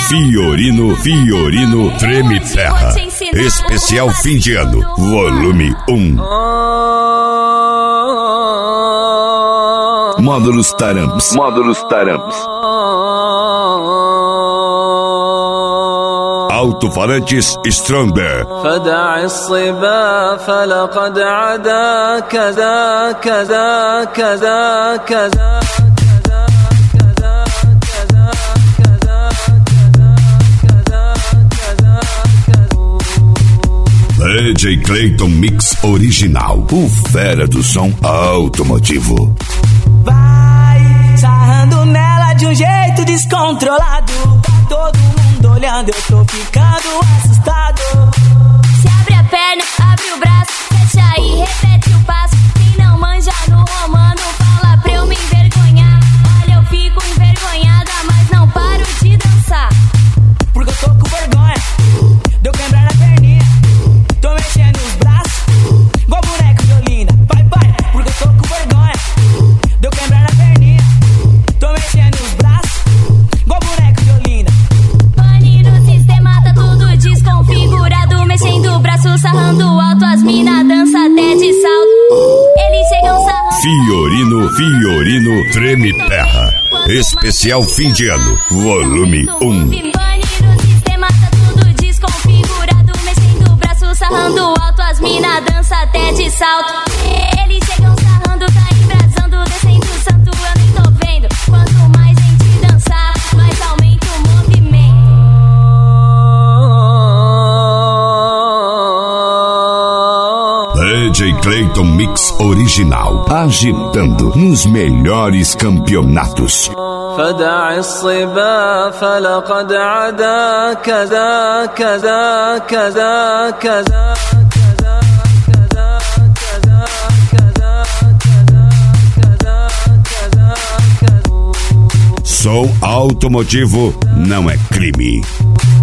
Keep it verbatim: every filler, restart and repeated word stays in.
Fiorino, Fiorino Treme Terra. Especial fim de ano, volume um. Módulos Taramps. Módulos Taramps. Alto-falantes Stronger. فدع الصبا فلقد عدا كذا كذا كذا كذا D J Clayton Mix Original, o fera do som automotivo. Vai sarrando nela de um jeito descontrolado. Todo mundo olhando, eu tô ficando assustado. Se abre a perna, abre o braço, fecha aí, repete o passo. Quem não manja no romano, fala pra eu me envergonhar. Olha, eu fico envergonhada, mas não paro de dançar. Porque eu tô com vergonha de eu quebrar na perninha. Tô mexendo os braços, igual boneco de Olinda. Vai, vai, porque eu tô com vergonha de eu quebrar na perninha. Tô mexendo os braços, igual boneco de Olinda. Pane no sistema, tá tudo desconfigurado. Mexendo o braço, sarrando alto, as mina dança até de salto. Eles chegam sarrando. Fiorino, Fiorino Treme Terra. Especial fim de ano, volume um. Pane no sistema, tá tudo desconfigurado. Mexendo o braço, sarrando alto, as mina dança até de salto. Eles chegam sarrando, tá embrasando, descendo o santo, eu nem tô vendo. Quanto mais gente dançar, mais aumenta o movimento. D J Clayton Mix Original, agitando nos melhores campeonatos. فدع الصبا فلقد عدا كذا كذا كذا كذا Som automotivo não é crime.